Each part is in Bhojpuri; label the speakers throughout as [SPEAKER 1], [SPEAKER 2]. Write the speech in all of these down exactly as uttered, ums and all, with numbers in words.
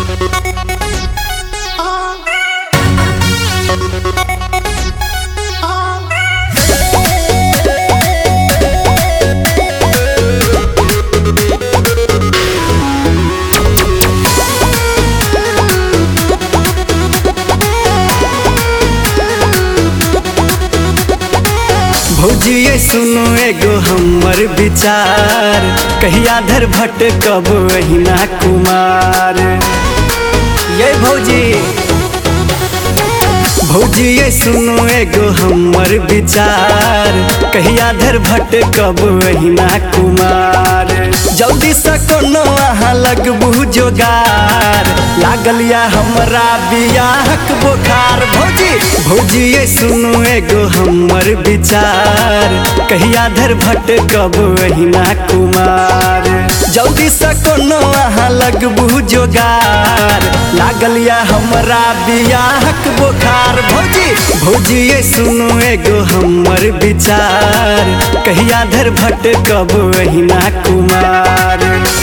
[SPEAKER 1] भौजी सुनो एगो हमर विचार, कहिया धर भटकब अहिना कुमार। ये भौजी भौजी सुनो एगो हमर विचार, कहिया धर भटकब अहिना कुमार। जल्दी से कोनो अहाँ लगबू जोगार, लागल या हमरा बियाहक बोखार। भौजी भौजी सुनो एगो हमर विचार, कहिया धर भटकब अहिना कुमार। जल्दी से कोनो अहाँ लगबू जोगार, लागल या हमरा बियाहक बोखार। भौजी भौजी सुनो एगो हमर विचार, कहिया धर भटकब अहिना कुमार।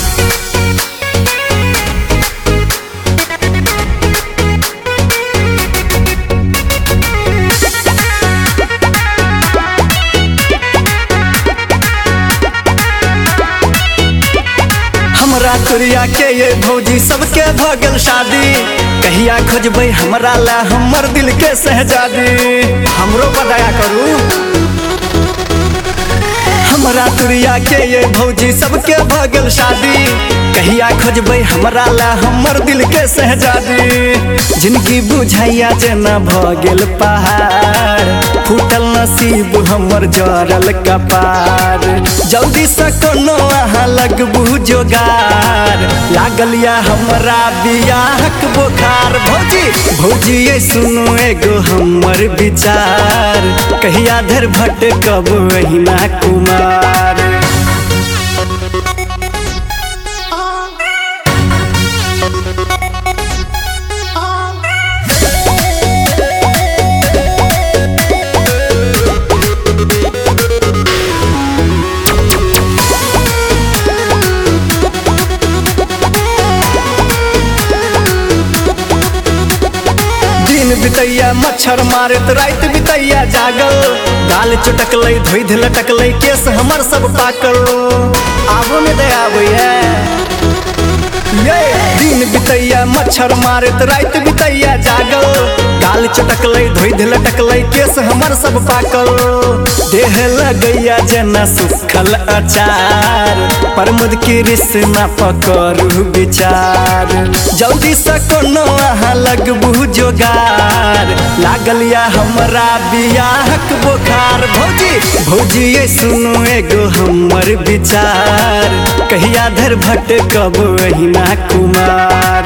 [SPEAKER 1] हमरा तुरिया के ये भौजी सबके भगल शादी, कहिया खोजबै हमरा ला हमर दिल के सहजादी। हमरो पर दया करू। हमरा तुरिया के ये भौजी सबके भगल शादी, कहिया खोजबै हमरा ला हमर दिल के सहजादी। जिनकी बुझाइया जेना भगल पहाड़, फूटल नसीब हमर जरल कपार। जल्दी से कोनो अहाँ लगबू जोगार, लागल या हमरा बियाहक बोखार। भौजी भौजी सुनो एगो हमर विचार, कहिया धर भटकब अहिना कुमार। बितैया मच्छर मारत रात बितैया जागल, गाल चुटकलै धोइध लटकलै केस हमर सब पाकल। आबो में दया आबैया। ये दिन बितैया मच्छर मारत रात बितैया जागल, गाल चुटकलै धोइध लटकलै केस हमर सब पाकल। देह लगैया जेना सुखल अचार, प्रमोद की रिश्ता पकड़ू विचार। जल्दी से कोनो अहाँ लगबू जोगार, लागल या हमरा बियाहक बोखार। भौजी भौजी सुनो एगो हमर विचार, कहिया धर भटकब अहिना कुमार।